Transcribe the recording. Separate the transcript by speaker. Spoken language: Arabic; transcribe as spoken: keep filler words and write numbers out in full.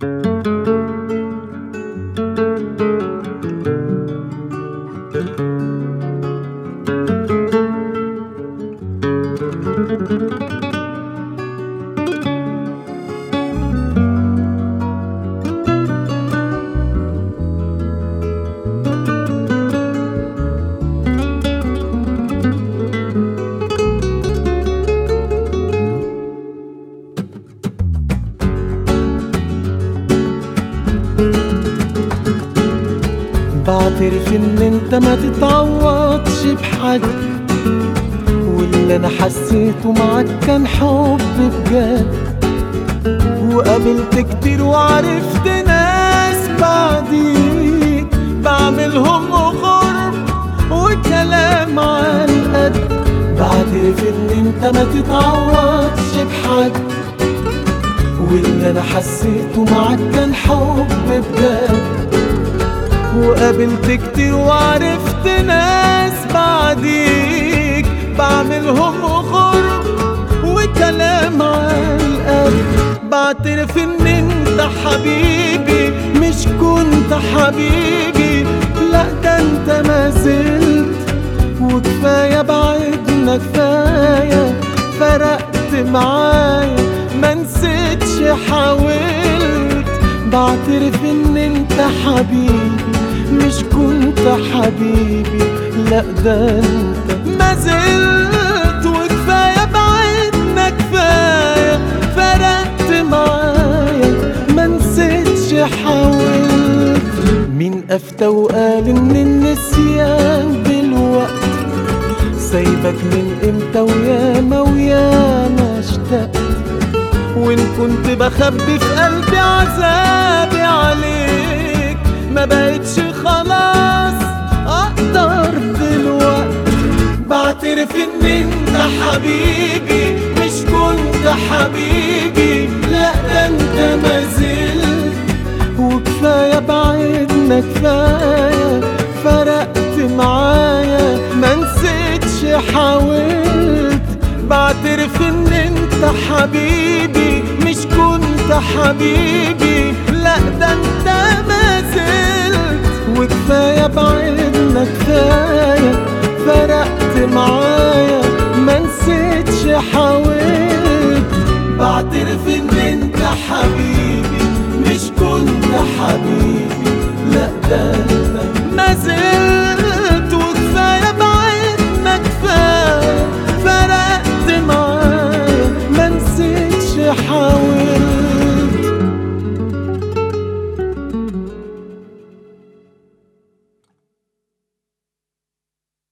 Speaker 1: بعترف ان انت ما تتعوضش بحد، واللي انا حسيته معاك كان حب بجد. وقابلت كتير وعرفت ناس بعديك بعملهم غرب وكلام عالقد. بعترف ان انت ما تتعوضش بحد، واللي انا حسيته معاك كان حب بجد. وقابلت كتير وعرفت ناس بعديك بعملهم غرب وكلام عالقد. بعترف ان انت حبيبي مش كنت حبيبي، لا ده انت ما زلت. وكفاية بعدنا كفاية فرقت معايا، ما نسيتش حاولت. بعترف ان انت حبيبي مش كنت حبيبي، لا ده انت ما زلت. وكفاية بعدنا كفاية فرقت معايا، ما نسيتش حاولت. مين افتى وقال ان النسيان دلوقتي سايبك من امتى وياما وياما اشتقت. وان كنت بخبي في قلبي عذابي عليك، ما بقتش خلاص اقدر دلوقتي. بعترف ان انت حبيبي مش كنت حبيبي، لا ده انت ما زلت. وكفاية بعدنا كفاية فرقت معايا، ما نسيتش حاولت. بعترف ان انت حبيبي مش كنت حبيبي، لا ده انت ما زلت. وكفاية بعدنا كفاية فرقت معايا، ما نسيتش حاولت. بعترف ان انت حبيبي مش كنت حبيبي، لا ده